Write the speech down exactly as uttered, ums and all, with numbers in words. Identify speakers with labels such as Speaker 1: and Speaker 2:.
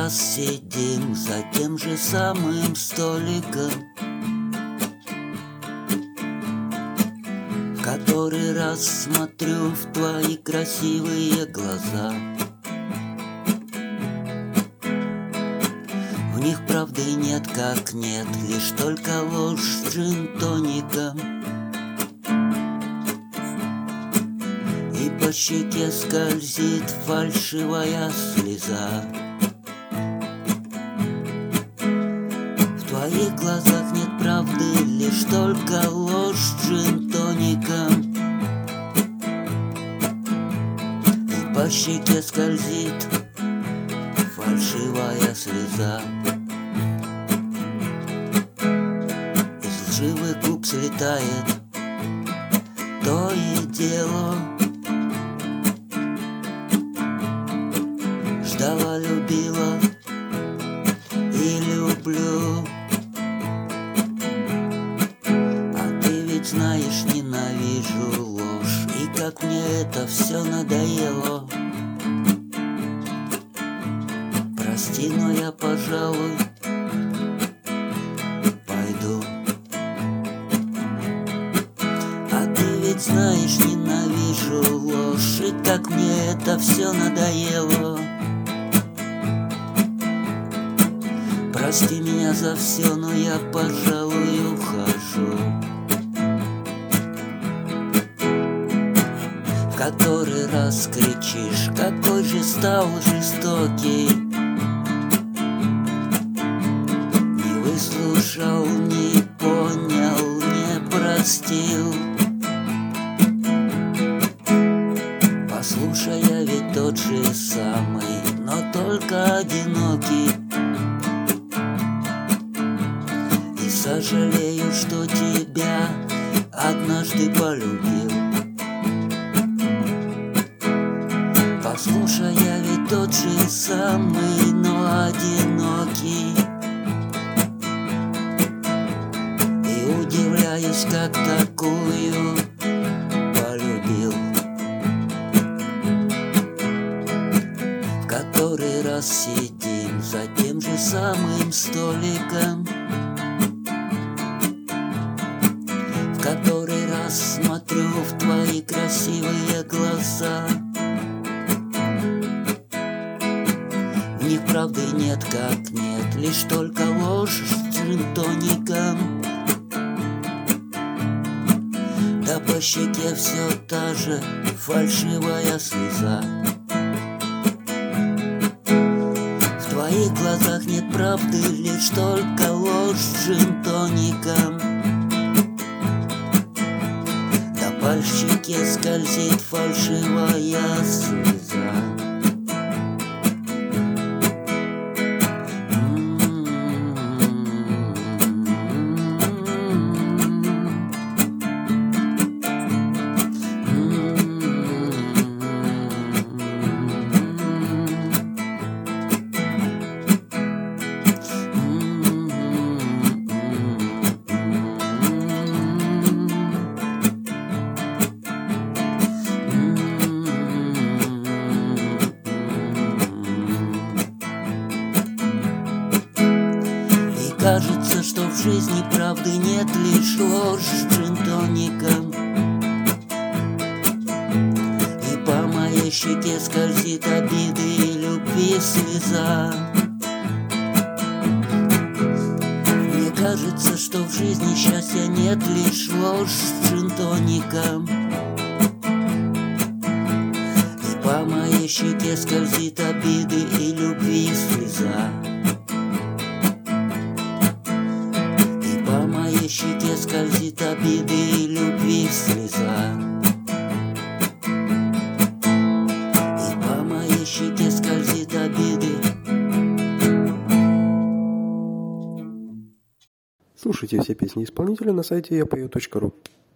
Speaker 1: раз сидим за тем же самым столиком, в который раз смотрю в твои красивые глаза. В них правды нет, как нет, лишь только ложь с джин-тоником. И по щеке скользит фальшивая слеза. В твоих глазах нет правды, лишь только ложь с джин-тоником. И по щеке скользит фальшивая слеза. Из лживых губ слетает то и дело. Ждала, любила и люблю. А ты ведь знаешь, ненавижу ложь. И как мне это все надоело. Прости, но я, пожалуй, пойду. А ты ведь знаешь, ненавижу ложь. И как мне это все надоело. Прости меня за все, но я, пожалуй, ухожу. В который раз кричишь, какой же стал жестокий. Не выслушал, не понял, не простил. Послушай, я ведь тот же самый, но только одинокий. И сожалею, что тебя однажды полюбил. Послушай, я ведь тот же самый, но одинокий. И удивляюсь, как такую полюбил. В который раз сидим за тем же самым столиком, в который раз смотрю в твои красивые глаза. В них правды нет, как нет, лишь только ложь с джин-тоником. Да по щеке все та же фальшивая слеза. В твоих глазах нет правды, лишь только ложь с джин-тоником. Да по щеке скользит фальшивая слеза. Кажется, что в жизни правды нет, лишь ложь с джин-тоником. И по моей щеке скользит обиды и любви слеза. Мне кажется, что в жизни счастья нет, лишь ложь с джин-тоником. И по моей щеке скользит обиды и любви слеза. По моей щеке скользит обиды и любви слеза. И по моей щеке скользит обиды.
Speaker 2: Слушайте все песни исполнителя на сайте я пою точка ру.